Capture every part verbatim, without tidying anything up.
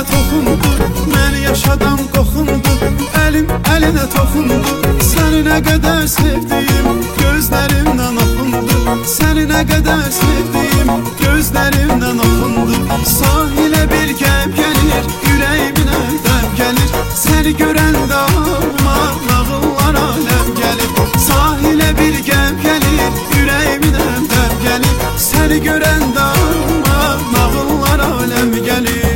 toxundu, məni yaşadan qoxundu. Əlim əlinə toxundu, səni nə qədər sevdiyim gözlərimdən oxundu. Səni nə qədər sevdiyim gözlərimdən oxundu. Sahilə bir gəm gəlir, ürəyiminə dəm gəlir. Səni görəndə ağlıma nağıllar aləm gəlir. Sahilə bir gəm gəlir, ürəyiminə dəm gəlir. Səni görəndə ağlıma nağıllar aləm gəlir.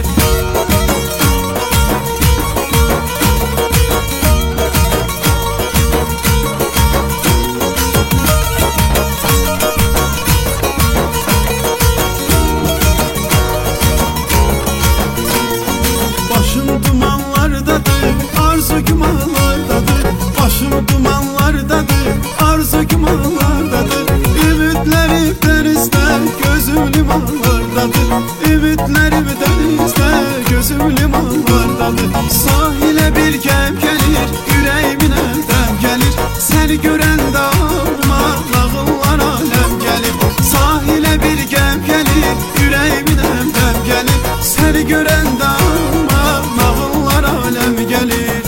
Başım dumanlardadır, arzu gümanlardadır. Başım dumanlardadır, arzu gümanlardadır. Ümitlerim denizde, gözüm limanlardadır. Ümitlerim denizde, gözüm limanlardadır. Sahile bir gem gelir, yüreğimine dem gelir. Seni gören dağıma nağıllar alem gelir. Sahile bir gem gelir, yüreğimine dem gelir. Seni gören dağıma nağıllar alem gelir.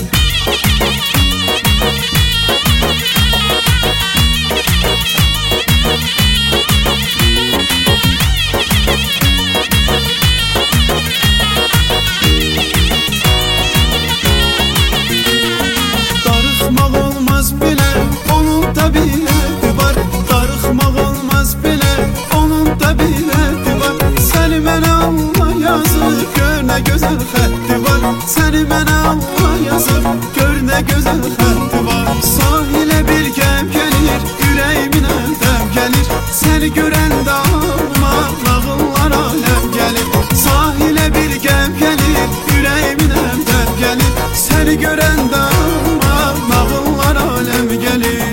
Darıxmaq olmaz bile, onun da biləti var. Darıxmaq olmaz bile, onun da biləti var. Səni mənə Allah yazır, gör nə gözəl xətti var. Səni mənə Allah yazır, gör nə gözəl xətti var. Sahilə bir gəm gəlir, ürəyiminə dəm gəlir. Səni görəndə ağlıma nağıllar aləm gəlir. Sahilə bir gəm gəlir, ürəyiminə dəm gəlir. Səni görəndə ağlıma nağıllar aləm gəlir.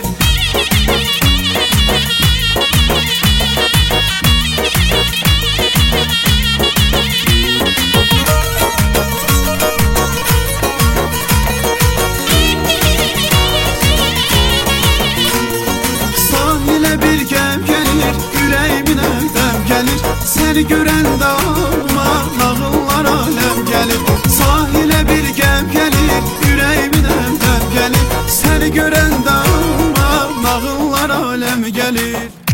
Bir gəm gəlir, ürəyiminə dəm gəlir. Səni görəndə ağlıma nağıllar aləm gəlir. Sahilə bir gəm gəlir, ürəyiminə dəm gəlir. Səni görəndə ağlıma nağıllar aləm gəlir.